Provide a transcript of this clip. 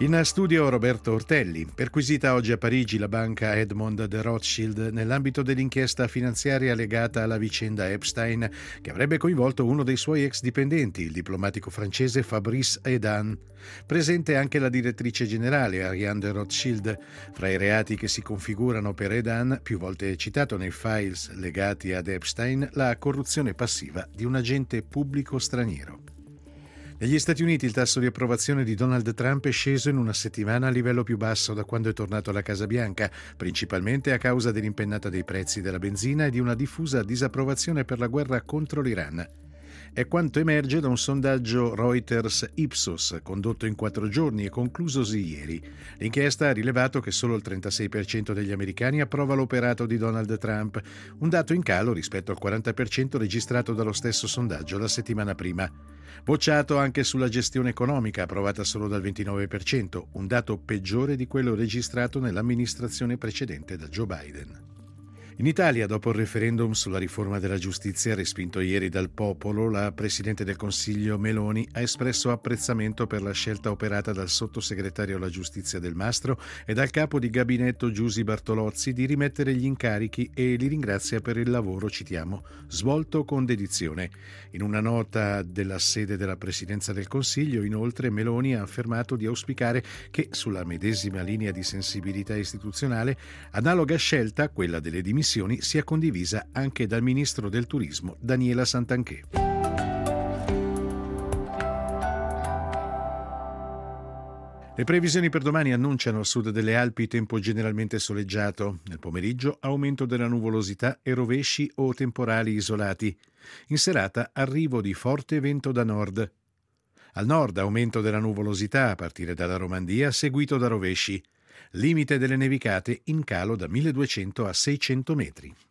In studio Roberto Ortelli. Perquisita oggi a Parigi la banca Edmond de Rothschild nell'ambito dell'inchiesta finanziaria legata alla vicenda Epstein, che avrebbe coinvolto uno dei suoi ex dipendenti, il diplomatico francese Fabrice Heydan. Presente anche la direttrice generale Ariane de Rothschild. Fra i reati che si configurano per Heydan, più volte citato nei files legati ad Epstein, la corruzione passiva di un agente pubblico straniero. Negli Stati Uniti il tasso di approvazione di Donald Trump è sceso in una settimana a livello più basso da quando è tornato alla Casa Bianca, principalmente a causa dell'impennata dei prezzi della benzina e di una diffusa disapprovazione per la guerra contro l'Iran. È quanto emerge da un sondaggio Reuters Ipsos condotto in 4 giorni e conclusosi ieri. L'inchiesta ha rilevato che solo il 36% degli americani approva l'operato di Donald Trump, un dato in calo rispetto al 40% registrato dallo stesso sondaggio la settimana prima. Bocciato anche sulla gestione economica, approvata solo dal 29%, un dato peggiore di quello registrato nell'amministrazione precedente da Joe Biden. In Italia, dopo il referendum sulla riforma della giustizia respinto ieri dal popolo, la Presidente del Consiglio Meloni ha espresso apprezzamento per la scelta operata dal sottosegretario alla giustizia Del Mastro e dal capo di gabinetto Giusy Bartolozzi di rimettere gli incarichi e li ringrazia per il lavoro, citiamo, svolto con dedizione. In una nota della sede della Presidenza del Consiglio, inoltre, Meloni ha affermato di auspicare che, sulla medesima linea di sensibilità istituzionale, analoga scelta, quella delle dimissioni, sia condivisa anche dal ministro del Turismo Daniela Santanchè. Le previsioni per domani annunciano a sud delle Alpi tempo generalmente soleggiato. Nel pomeriggio aumento della nuvolosità e rovesci o temporali isolati. In serata arrivo di forte vento da nord. Al nord aumento della nuvolosità a partire dalla Romandia, seguito da rovesci. Limite delle nevicate in calo da 1200 a 600 metri.